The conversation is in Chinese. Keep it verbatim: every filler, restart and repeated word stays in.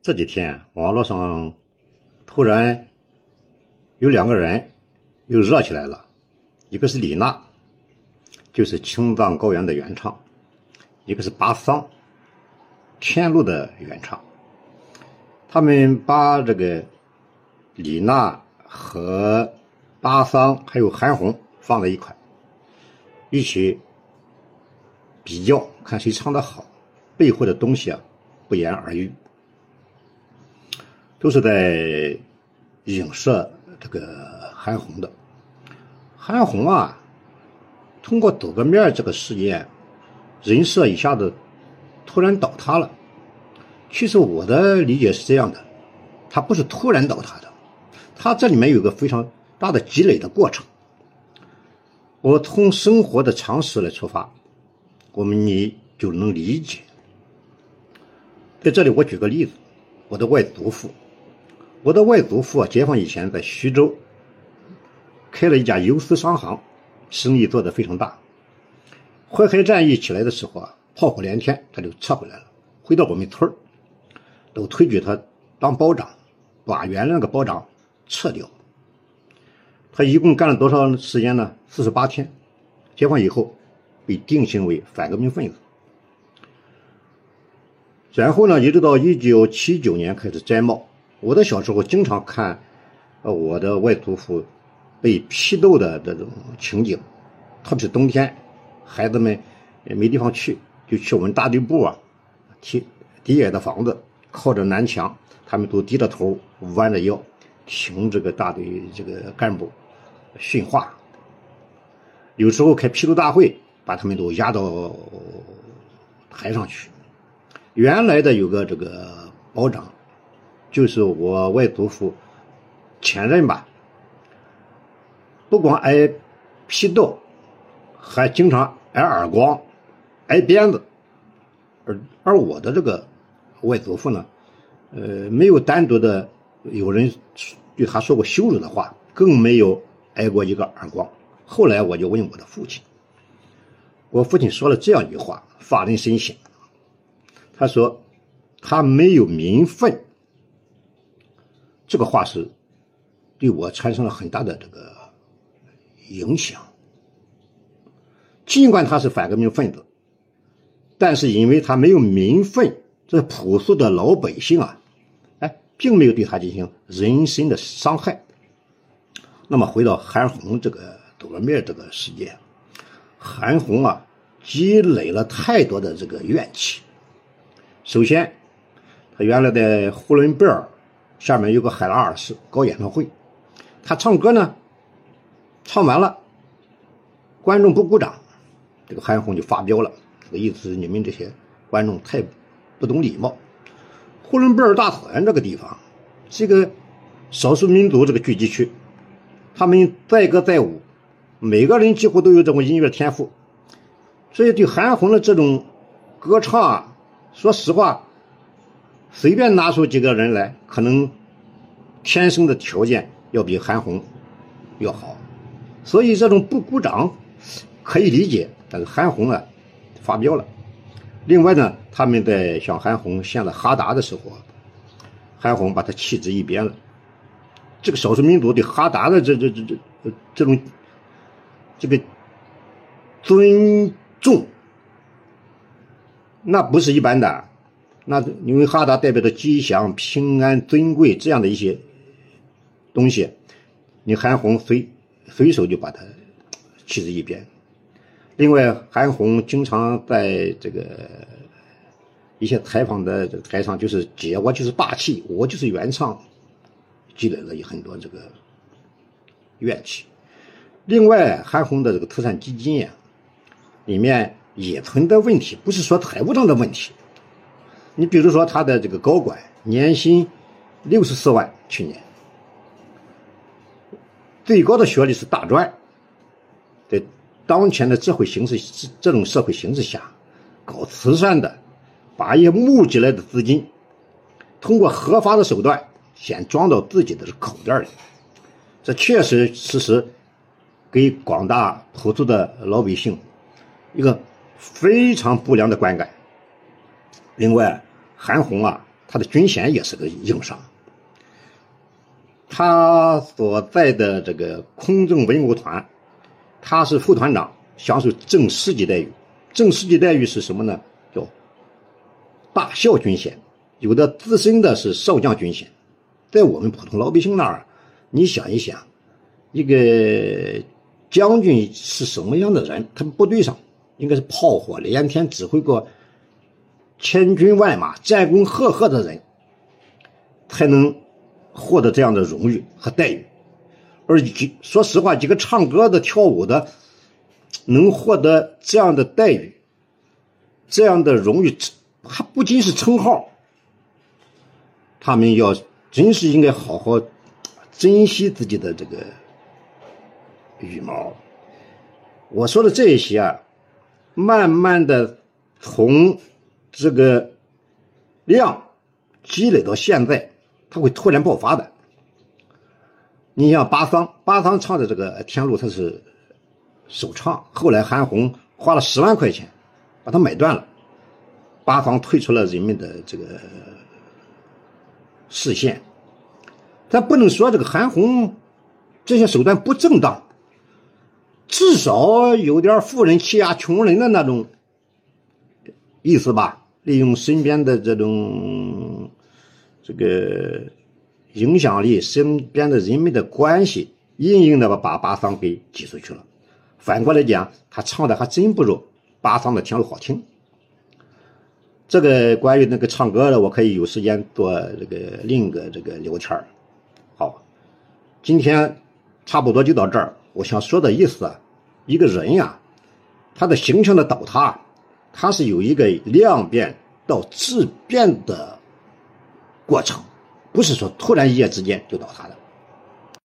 这几天网络上突然有两个人又热起来了，一个是李娜，就是青藏高原的原唱，一个是巴桑，天路的原唱。他们把这个李娜和巴桑还有韩红放在一块，一起比较看谁唱得好，背后的东西啊不言而喻，都是在影射这个韩红的。韩红啊，通过抖个面这个事件，人设一下子突然倒塌了。其实我的理解是这样的，他不是突然倒塌的，他这里面有个非常大的积累的过程。我从生活的常识来出发，我们你就能理解。在这里我举个例子，我的外祖父，我的外祖父啊，解放以前在徐州开了一家游丝商行，生意做得非常大。淮海战役起来的时候啊，炮火连天，他就撤回来了，回到我们村儿，都推举他当保长，把原来那个保长撤掉。他一共干了多少时间呢？四十八天。解放以后被定性为反革命分子。然后呢，一直到一九七九年开始摘帽。我的小时候经常看呃我的外祖父被批斗的这种情景，特别是冬天，孩子们没地方去，就去我们大队部啊，低低矮的房子，靠着南墙，他们都低着头弯着腰听这个大队这个干部训话。有时候开批斗大会，把他们都压到台上去。原来的有个这个保长，就是我外祖父前任吧，不光挨批斗，还经常挨耳光、挨鞭子。而而我的这个外祖父呢，呃，没有单独的有人对他说过羞辱的话，更没有挨过一个耳光。后来我就问我的父亲，我父亲说了这样一句话，发人深省。他说他没有民愤，这个话是对我产生了很大的这个影响。尽管他是反革命分子，但是因为他没有民愤，这朴素的老百姓啊，哎，并没有对他进行人身的伤害。那么回到韩红这个抖个面这个事件，韩红啊积累了太多的这个怨气。首先，他原来在呼伦贝尔下面有个海拉尔市搞演唱会，他唱歌呢，唱完了，观众不鼓掌，这个韩红就发飙了，这个意思是你们这些观众太不懂礼貌。呼伦贝尔大草原这个地方是一个少数民族这个聚集区，他们载歌载舞，每个人几乎都有这种音乐天赋，所以对韩红的这种歌唱啊，说实话，随便拿出几个人来，可能天生的条件要比韩红要好，所以这种不鼓掌可以理解，但是韩红啊发飙了。另外呢，他们在向韩红献了哈达的时候，韩红把他弃之一边了。这个少数民族对哈达的这这这这这种这个尊重，那不是一般的，那因为哈达代表着吉祥、平安、尊贵这样的一些东西，你韩红随随手就把它弃之一边。另外，韩红经常在这个一些采访的这个台上，就是姐我就是霸气，我就是原唱，积累了很多这个怨气。另外，韩红的这个慈善基金呀，里面也存在问题，不是说财务上的问题。你比如说他的这个高管年薪六十四万，去年最高的学历是大专，在当前的社会形势这种社会形势下，搞慈善的把一些募集来的资金通过合法的手段先装到自己的口袋里，这确实实实给广大朴素的老百姓一个非常不良的观感。另外，韩红啊他的军衔也是个硬伤。他所在的这个空政文工团，他是副团长，享受正师级待遇。正师级待遇是什么呢？叫大校军衔，有的资深的是少将军衔。在我们普通老百姓那儿，你想一想，一个将军是什么样的人？他们部队上应该是炮火连天，指挥过千军万马、战功赫赫的人，才能获得这样的荣誉和待遇。而说实话，几个唱歌的、跳舞的，能获得这样的待遇、这样的荣誉，还不仅是称号，他们要真是应该好好珍惜自己的这个羽毛。我说的这些啊，慢慢的从这个量积累到现在，它会突然爆发的。你像巴桑，巴桑唱的这个天路，他是首唱，后来韩红花了十万块钱把它买断了，巴桑退出了人们的这个视线。咱不能说这个韩红这些手段不正当，至少有点富人欺压穷人的那种意思吧，利用身边的这种这个影响力，身边的人们的关系，硬硬的把把巴桑给挤出去了。反过来讲，他唱的还真不如巴桑的天路好听。这个关于那个唱歌的，我可以有时间做这个另一个这个聊天。好，今天差不多就到这儿。我想说的意思啊，一个人呀、啊，他的形象的倒塌，它是有一个量变到质变的过程，不是说突然一夜之间就倒塌的。